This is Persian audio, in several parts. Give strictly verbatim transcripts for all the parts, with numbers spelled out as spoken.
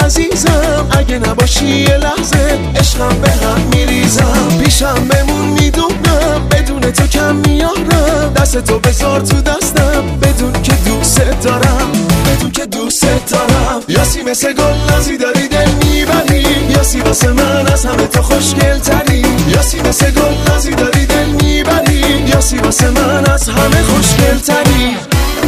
عزیزم، اگه نباشی یه لحظه عشقم به هم میریزم. پیشم بمون میدونم بدون تو کم میارم، دست تو بذار تو دستم بدون که دوست دارم، بدون که دوست دارم. یاسی مثل گل نازی داری دل میبری، یاسی واسه من از همه تو خوشگل تری. یاسی مثل گل نازی داری دل میبری، یاسی واسه من از همه خوشگل تری.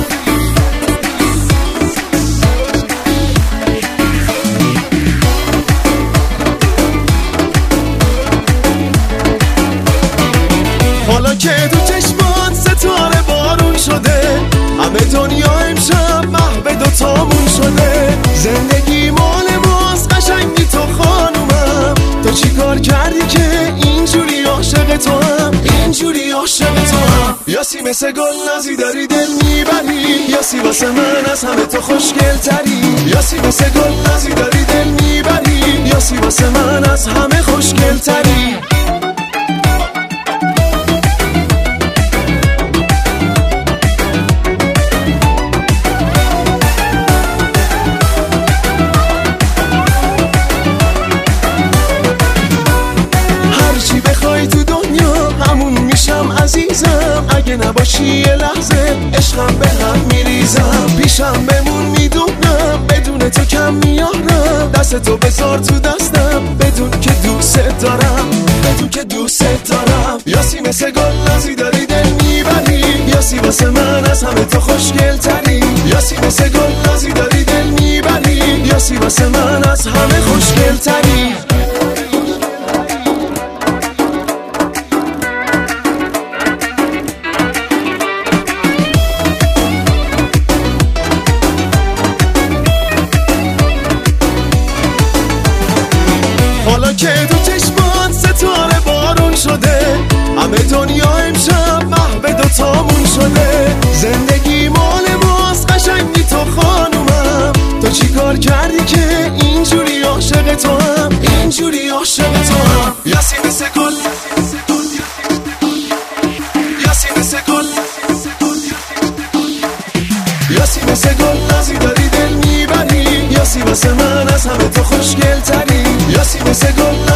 حالا که تو چشمات ستاره بارون شده، همه دنیا امشب محو دوتامون شده. زندگی مال ماست قشنگی تو خانومم، تو چی کار کردی که اینجوری عاشق تو هم، اینجوری عاشق تو هم. یاسی مثل گل نازی داری دل میبری، یاسی واسه من از همه تو خوشگل تری. یاسی مثل گل نازی داری دل میبری، یاسی واسه من از همه خوشگل تری. عزیزم اگه نباشی یه لحظه عشقم به هم میریزم. پیشم بمون میدونم بدون تو کم میارم، دست تو بذار تو دستم بدون که دوست دارم، بدون که دوست دارم. یاسی مثل گل نازی داری دل میبری، یاسی واسه من از همه تو خوشگل تری. یاسی مثل گل نازی داری دل میبری، یاسی واسه من از همه خوشگل تری. حالا که تو چشمات ستاره بارون شده، همه دنیا امشب محو دوتامون شده. زندگی مال ماست قشنگی تو خانومم، تو چی کار کردی که اینجوری عاشق تو هم، اینجوری عاشق تو هم. یاسی مثل گل، یاسی مثل گل، یاسی مثل گل نازی داری دل میبری، یاسی واسه من از همه تو خوشگل تری. یاسی مثل گل